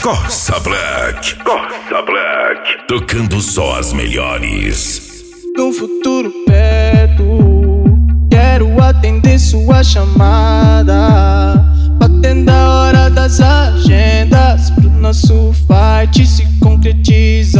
Corsa Black. Corsa Black. Tocando só as melhores. No futuro perto, quero atender sua chamada, batendo a hora das agendas, pro nosso fight se concretizar.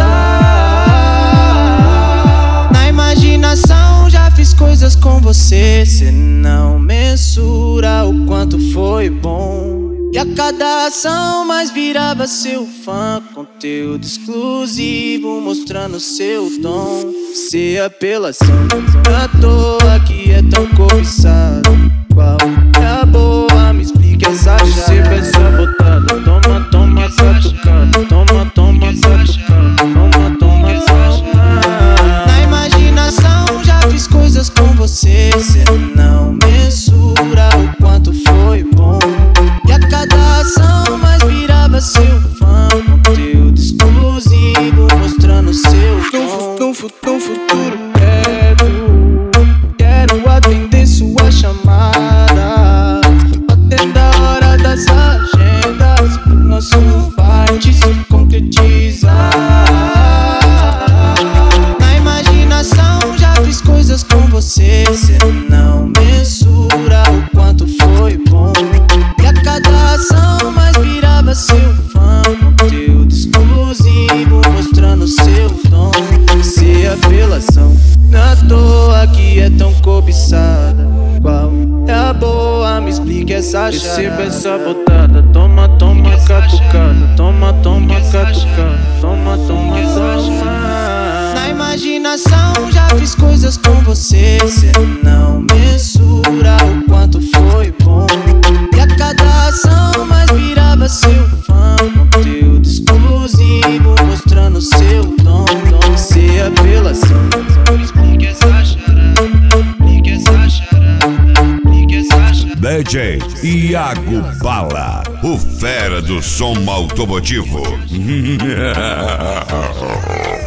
Na imaginação já fiz coisas com você, cê não mensura o quanto foi bom. E a cada ação mais virava seu fã, conteúdo exclusivo mostrando seu dom. Se apelação à toa que é tão cobiçado, qual é a boa? Me explica essa chave. Receba essa botada, toma, toma, catucada. Toma, toma, catucada. Toma, toma, catucada. Na imaginação já fiz coisas com você, cê não mensura o quanto foi bom. E a cada ação mais virava seu fã, conteúdo exclusivo mostrando seu dom. No futuro perto, quero atender sua chamada, batendo a hora das agendas, pro nosso fight se concretizar. Na imaginação já fiz coisas com você, cê não mensura o quanto foi bom. E a cada ação mais virava seu fã, conteúdo exclusivo mostrando seu dom. Se apelação na toa que é tão cobiçada, qual é a boa? Me explica essa chave. Receba essa botada, toma, toma, catucada. Toma, toma, catucada. Toma, toma, catucada. Na imaginação já fiz coisas com você, cê não mensura o quanto foi bom. E a cada ação mais virava seu fã, conteúdo exclusivo mostrando seu dom. Se apelação, me explica essa charada, explica essa charada, explica essa charada. DJ Iago Bala, o fera do som automotivo.